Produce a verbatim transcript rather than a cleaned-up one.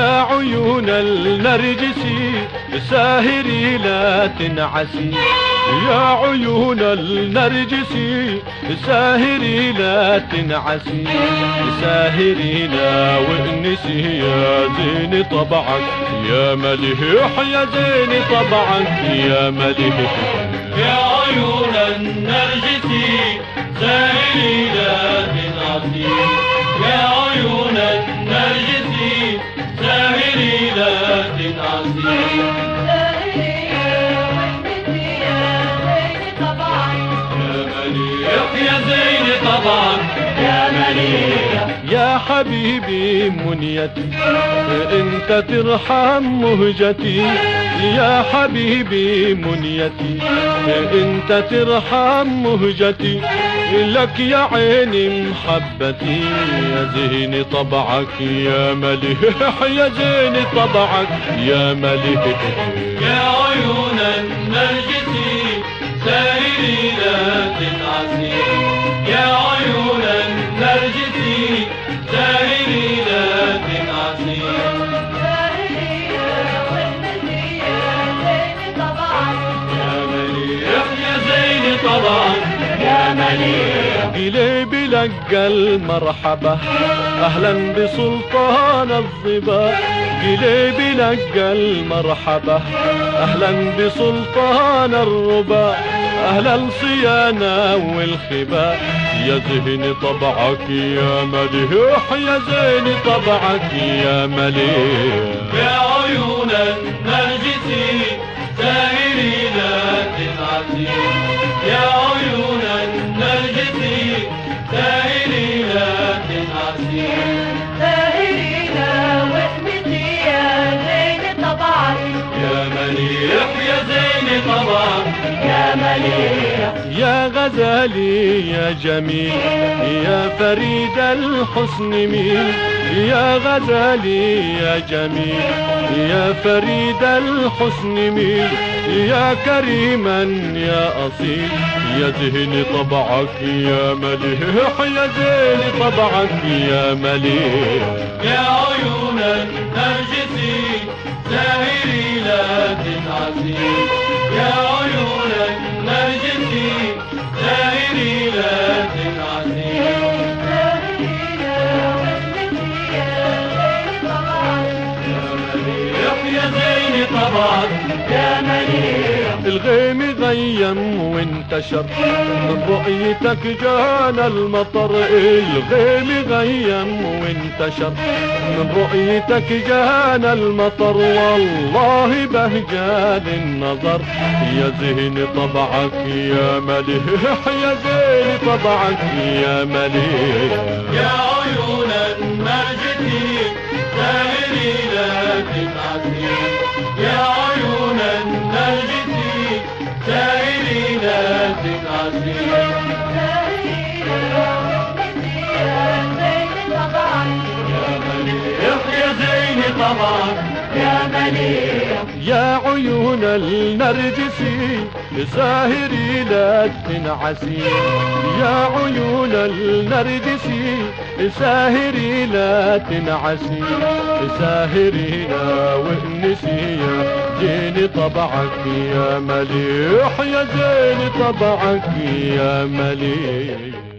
يا عيون النرجسي ساهري لا تنعسي، يا عيون النرجسي ساهري لا تنعسي، ساهرينا وانسي يا زين طبعك يا مليح، يا زين طبعك يا مليح. يا عيون النرجسي ساهري لا تنعسي، يا عيون النرجسي ساهري لا تنعسي، يا زين طبعك يا مليح. يا حبيبي منيتي انت ترحم مهجتي، يا حبيبي منيتي انت ترحم مهجتي، لك يا عيني محبتي يا زين طبعك يا مليح، يا زين طبعك يا مليح. يا عيون النرجسي ساهري لا تنعسي، يا عيون النرجسي ساهري لا تنعسي، يا مليح يا زين طبعك يا مليح. قلبي لقى المرحبا اهلا بسلطان الظبا، قلبي لقى المرحبا اهلا بسلطان الربا، اهل الصيانة والخبا يا زين طبعك يا مليح، يا زين طبعك يا مليح. يا عيون النرجسي ساهري لا تنعسي، يا عيون النرجسي ساهري لا تنعسي، ساهرينا واسمتي يا زين طبعك يا مليح يا زين طبعك يا مليح. يا غزالي يا جميل يا فريد الحسن ميل، يا غزالي يا جميل يا فريد الحسن ميل، يا كريما يا أصيل يا زين طبعك يا مليح، يا زين طبعك يا مليح. يا عيون النرجسي ساهري لا تنعسي، يا عيون النرجسي ساهري لا تنعسي، يا زين طبعك يا مليح. الغيم غيم وانتشر من رؤيتك جانا المطر، الغيم غيم وانتشر من رؤيتك جانا المطر، والله بهجان النظر يا زين طبعك يا مليح، يا زين طبعك يا مليح. يا عيون النرجسي ساهري لا تنعسي، يا عيون النرجسي ساهري لا تنعسي، يا مليح يا زين طبعك يا مليح. يا عيون النرجسي ساهري لا تنعسي، يا عيون النرجسي ساهري لا تنعسي، ساهرينا وانسي يا زين طبعك يا مليح، يا زين طبعك يا مليح.